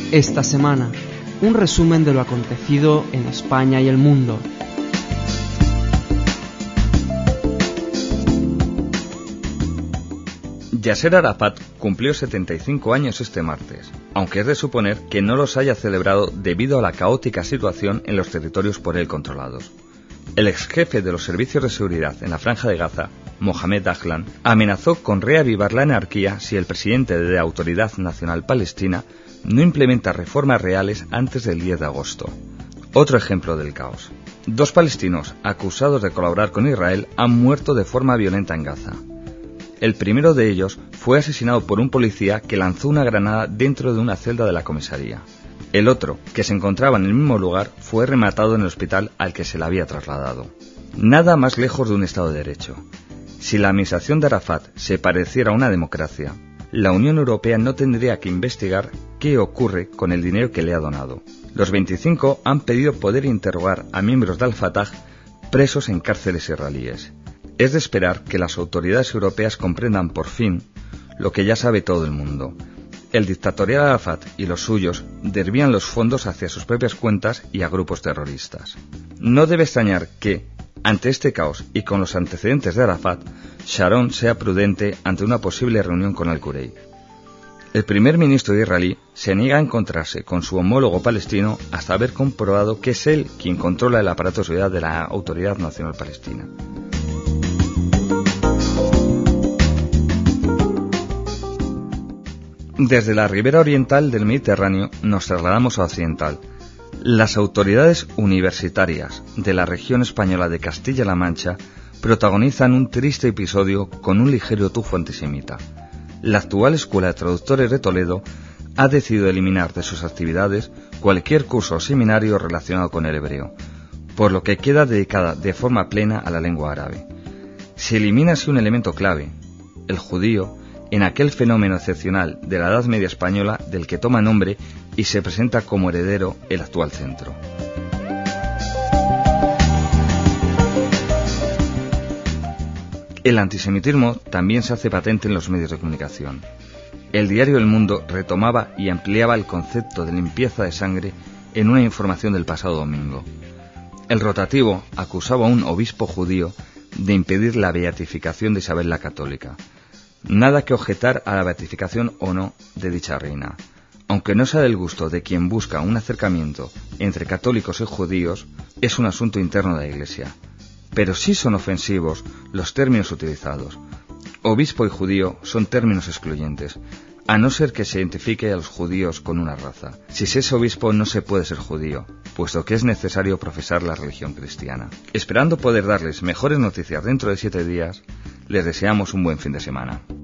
Esta semana, un resumen de lo acontecido en España y el mundo. Yasser Arafat cumplió 75 años este martes, aunque es de suponer que no los haya celebrado debido a la caótica situación en los territorios por él controlados. El ex jefe de los servicios de seguridad en la Franja de Gaza, Mohamed Dahlan, amenazó con reavivar la anarquía si el presidente de la Autoridad Nacional Palestina no implementa reformas reales antes del 10 de agosto. Otro ejemplo del caos. 2 palestinos acusados de colaborar con Israel han muerto de forma violenta en Gaza. El primero de ellos fue asesinado por un policía que lanzó una granada dentro de una celda de la comisaría. El otro, que se encontraba en el mismo lugar, fue rematado en el hospital al que se le había trasladado. Nada más lejos de un Estado de Derecho. Si la administración de Arafat se pareciera a una democracia, la Unión Europea no tendría que investigar qué ocurre con el dinero que le ha donado. Los 25 han pedido poder interrogar a miembros de Al-Fatah presos en cárceles israelíes. Es de esperar que las autoridades europeas comprendan por fin lo que ya sabe todo el mundo. El dictatorial Arafat y los suyos desvían los fondos hacia sus propias cuentas y a grupos terroristas. No debe extrañar que, ante este caos y con los antecedentes de Arafat, Sharon sea prudente ante una posible reunión con Al-Kureib. El primer ministro israelí se niega a encontrarse con su homólogo palestino hasta haber comprobado que es él quien controla el aparato de seguridad de la Autoridad Nacional Palestina. Desde la ribera oriental del Mediterráneo nos trasladamos a occidental. Las autoridades universitarias de la región española de Castilla-La Mancha protagonizan un triste episodio con un ligero tufo antisemita. La actual Escuela de Traductores de Toledo ha decidido eliminar de sus actividades cualquier curso o seminario relacionado con el hebreo, por lo que queda dedicada de forma plena a la lengua árabe. Se elimina así un elemento clave, el judío, en aquel fenómeno excepcional de la Edad Media española del que toma nombre y se presenta como heredero el actual centro. El antisemitismo también se hace patente en los medios de comunicación. El diario El Mundo retomaba y ampliaba el concepto de limpieza de sangre en una información del pasado domingo. El rotativo acusaba a un obispo judío de impedir la beatificación de Isabel la Católica. Nada que objetar a la beatificación o no de dicha reina. Aunque no sea del gusto de quien busca un acercamiento entre católicos y judíos, es un asunto interno de la Iglesia. Pero sí son ofensivos los términos utilizados. Obispo y judío son términos excluyentes, a no ser que se identifique a los judíos con una raza. Si se es obispo no se puede ser judío, puesto que es necesario profesar la religión cristiana. Esperando poder darles mejores noticias dentro de 7 días, les deseamos un buen fin de semana.